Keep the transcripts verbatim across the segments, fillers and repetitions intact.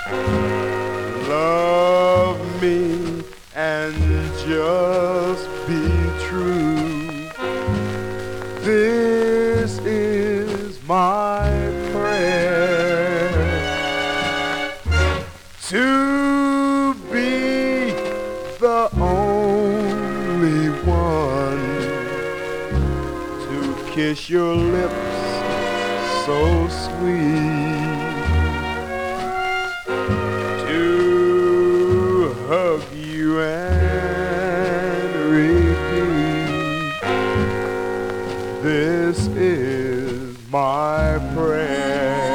Love me and just be true. This is my prayer, to be the only one to kiss your lips so sweet, to hug you and repeat, this is my prayer.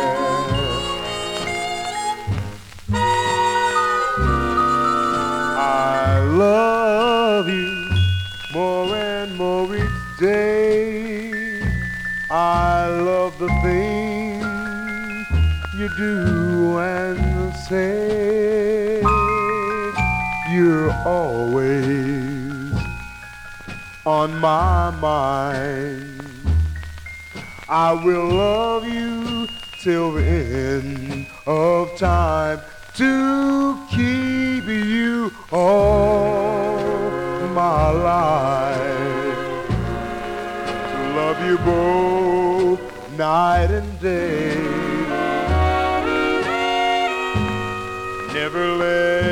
I love you more and more each day. I love the things you do and say. You're always on my mind. I will love you till the end of time, to keep you all my life, to love you both night and day, never let